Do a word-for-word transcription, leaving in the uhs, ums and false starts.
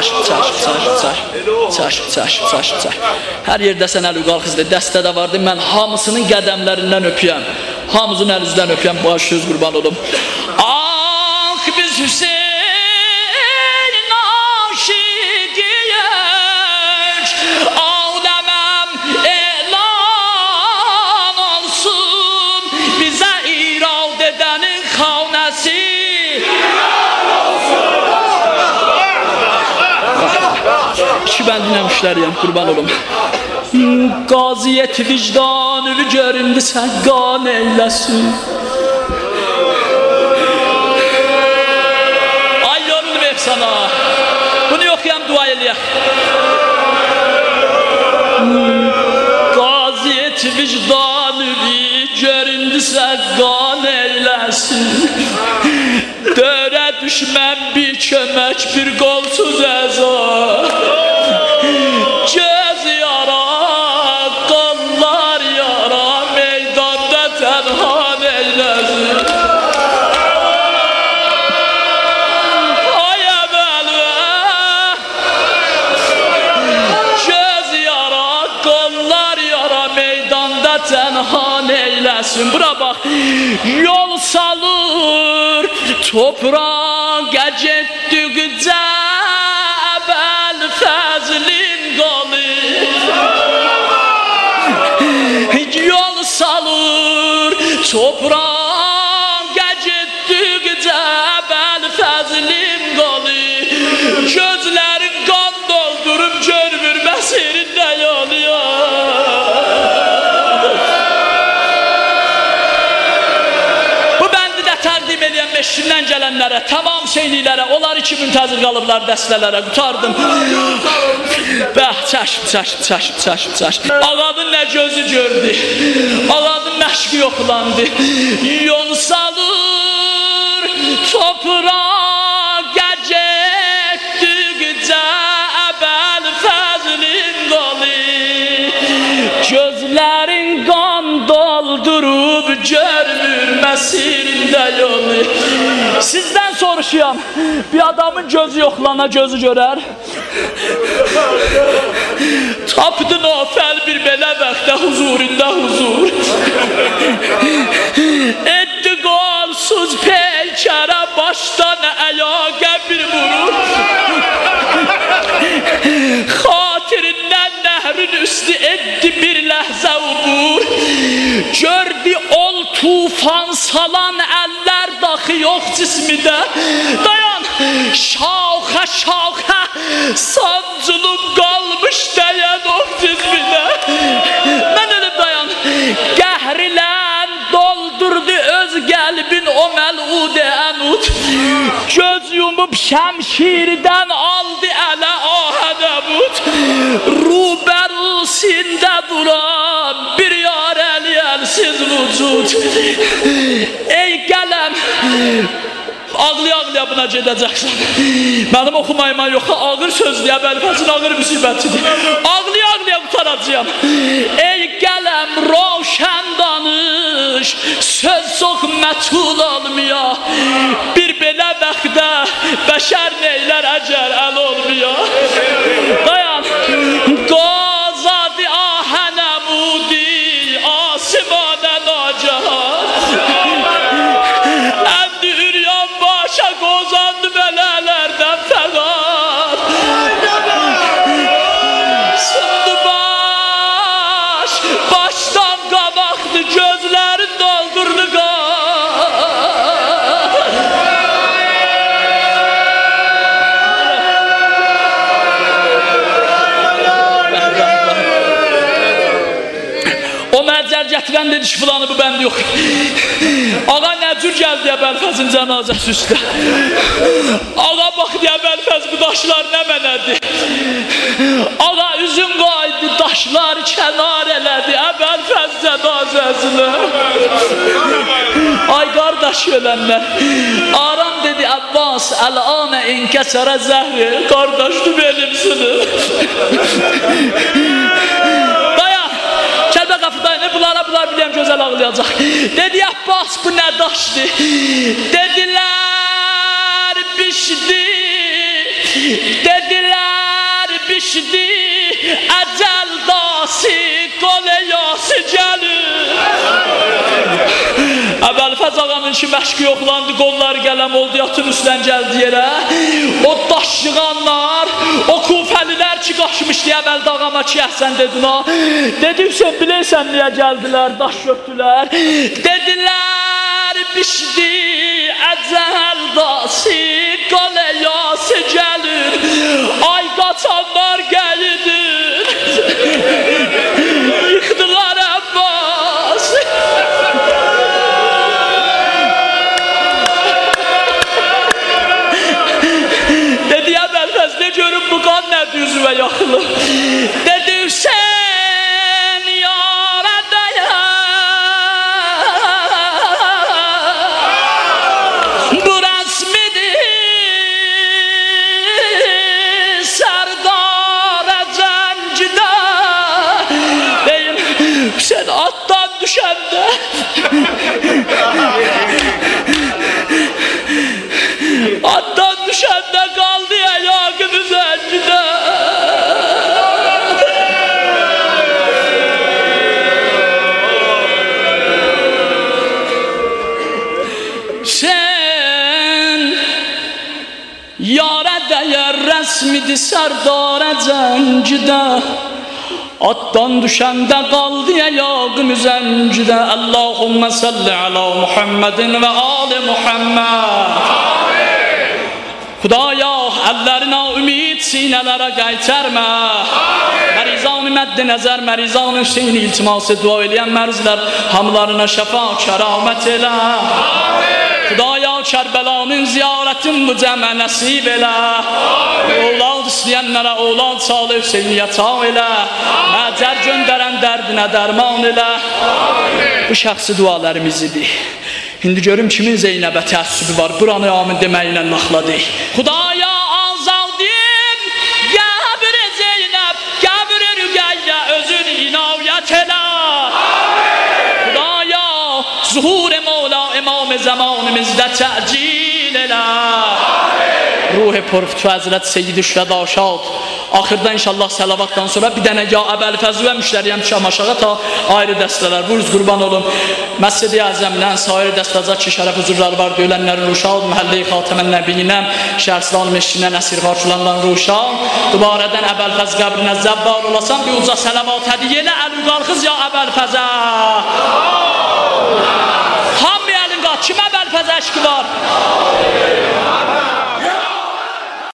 çaş, çaş, çaş, çaş, çaş, çaş, çaş, çaş. Hər yerdə sən əli qalxızdı, dəstədə vardı, mən hamısının qədəmlərindən öpüyəm. Hamısının əlinizdən öpüyəm, baş söz qurban olum. Ah biz Hüseyin aşiqiyək, aləməm elan olsun, bizə irad edənin xanəsi. İki bəndinəm işləriyəm, qurban olum. Qaziyet vicdanını göründü sən qan eyləsin. Ay yoruldu ver sana. Bunu yoxuyam, dua eləyək. Qaziyet vicdanını göründü sən qan eyləsin. Dörə düşmən bir kömək, bir qolsuz əza. Göz yara, qanlar yara, meydanda tənha eyləsin. Ay əvvəlvə, göz yara, qanlar yara, meydanda tənha eyləsin. Bura bax, yol salır, toprağa getdikcə əvvəl fəzlin qalır. Yol salır, toprağa getdikcə əvvəl fəzlin qalır. Gözlərin qan doldurub görmür məsirində yanıyor. Bu bəndi də tərdim edən meşrindən gələnlərə, tamam şeylilərə, onlar iki müntəzir qalıblar dəstələrə, qutardım. Bəh, çəşm, çəşm, çəşm, çəşm, çəşm. Ağadın nə gözü gördü, ağadın məşqi yoxlandı. Yol salır, toprağa getdikcə əvvəl fəzlin qalır. Gözlərin qan doldurub görmür məsirində yolu. Sizdən soruşuyam, bir adamın gözü yoxlana gözü görər. Tapdın o fəl bir belə vəxtə huzurunda huzur. Etdi qolsuz peykərə başdan əyaqə bir vurur. Xatirindən nəhrin üstü etdi bir ləhzə ubur. Gördü ol tufan salan əllər daxı yox cismidə. Dayan, şaxə şaxə sancılıb qalmış dəyən o cismidə. Mən ölüm dayan, qəhrilən doldurdu öz qəlbin o məlud-i ənud. Göz yumub şəmşirdən aldı ələ ahədə bud. Rubərusində duran bir yar əli əlsiz vücud. Ey qələm, ağlaya-ağlaya buna gedəcəksən. Mənim oxumayıma yox, ağır sözdür, əvvəlfəsin ağır müsibətidir. Ağlaya-ağlaya qutaracağım. Ey qələm, roşən danış, söz çox mətul olmuya. Bir belə bəxtə bəşər neylər əcər əl olmuya. Dayan, qazadı ahənəmudi, asimanə nacahan. Əmdi üryan başa qozandı belələrdən fəqat. Sundu baş, başdan qabaqdı, gözlərin doldurdu qan. O məcər gətirən dedi ki, filanı bu bənd yox. Ağa nə cür gəldi Əbəlfəzin cənazəsi üstə. Ağa baxdı Əbəlfəz bu daşlar nə mənədir. Ağa üzün qaydı, daşlar kənar elədi Əbəlfəz cənazəsinə. Ay qardaş ölənlər, aram dedi Əbbas, əl-anə inkəsərə zəhri, qardaşdı benimsiniz. Bunlara bunlar biləyəm gözəl ağlayacaq. Dedi Abbas bu nə daşdı? Dedilər bişdi. Dedilər bişdi əcəl dası qol yası gəlir. Əbəlfəz ağanın ki məşqi yoxlandı, qolları qələm oldu, yatın üstdən gəldi yerə. O daşyığanlar, o kufəlilər ki qaçmışdı əvvəldə ağama ki əhsən dedin o. Dedi Hüseyin bilirsən niyə gəldilər, daş götdülər. Dedilər bişdi əcəl dası qol yası gəlir. Ay qaçanlar gəlidir. Yıxdılar Əbbas. Dedi Əbəlfəz ne görüm bu qan nədir üzvə yaxılır. Dedi Hüseyin yara dayan. Bu rəsmidir Sərdara Zəncidə. Deyim Hüseyin atdan düşəndə atdan düşəndə qaldı ayağını zəncidə. Sen yara dəyər rəsmidi Sərdara Zəncidə. Atdan düşəndə qaldı ayağını zəncidə. Allahümme salli ala Muhammedin və ali Muhammed. Xudaya əllərinə ümid sinələrə qaytarma. Mərizan-ı mədd-i nəzər, mərizan-ı Hüseyin iltiması dua eləyən mərzlər hamlarına şəfa kəramət elə. Xudaya Kərbəlanın ziyarətin bu cəmə nəsib elə. Oğlad istəyənlərə oğlad Salih Hüseyniyə ta elə. Məcər göndərən dərdinə dərman elə. Bu şəxsi dualarımızdır. İndi görüm kimin Zeynəbə təəssübü var, buranı amin deməklə naxladı. Xudaya azaldın, qəbr-i Zeynəb, qəbr-i Rüqəyyə özün inayət elə. Xudaya zuhur-i Mevla imam zamanımızda təcil elə. Ruh-i Porftu Həzrət Seyyid-i Şühəda Şad. Axırda inşallah səlavatdan sonra bir dənə ya Əbəlfəzi və müştəriyəm şam aşağı ta ayrı dəstələr. Buyuruz qurban olun. Məscid-i Əzəmdən sair dəstəcə ki şərəf huzurları var deyilənlərin ruşad, məhəllə-i Xatəmən Nəbiyyinəm, Şəhristan meşqinə nəsir xarçılandan ruşad. Dubarədən Əbəlfəz qəbrinə zəbbar olasan, bir uca səlavat hədiyə elə əl qalxız ya Əbəlfəzə. Hamı əlin qat, kim Əbəlfəzə əşki var?